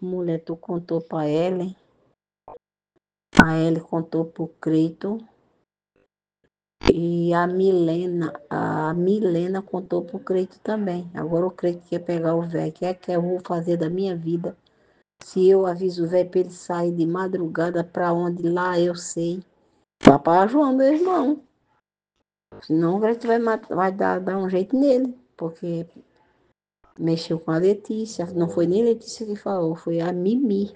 Mulher, tu contou pra Ellen? A Ellen contou pro Creito. E a Milena contou pro Creito também. Agora o Creito quer pegar o velho. Que eu vou fazer da minha vida? Se eu aviso o velho pra ele sair de madrugada pra onde lá, eu sei. Papai João, meu irmão. Senão o Creito vai dar um jeito nele. Porque mexeu com a Letícia. Não foi nem Letícia que falou, foi a Mimi.